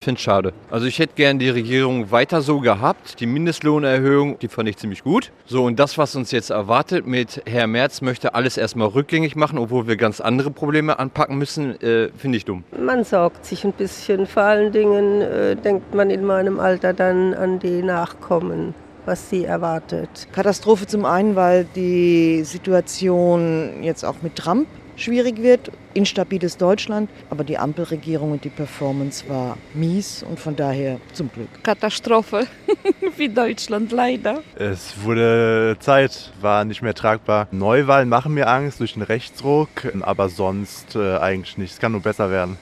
Ich finde es schade. Also ich hätte gern die Regierung weiter so gehabt. Die Mindestlohnerhöhung, die fand ich ziemlich gut. So, und das, was uns jetzt erwartet mit Herr Merz, möchte alles erstmal rückgängig machen, obwohl wir ganz andere Probleme anpacken müssen, finde ich dumm. Man sorgt sich ein bisschen. Vor allen Dingen denkt man in meinem Alter dann an die Nachkommen, was sie erwartet. Katastrophe zum einen, weil die Situation jetzt auch mit Trump schwierig wird, instabiles Deutschland, aber die Ampelregierung und die Performance war mies und von daher zum Glück. Katastrophe für Deutschland leider. Es wurde Zeit, war nicht mehr tragbar. Neuwahlen machen mir Angst durch den Rechtsruck, aber sonst eigentlich nicht. Es kann nur besser werden.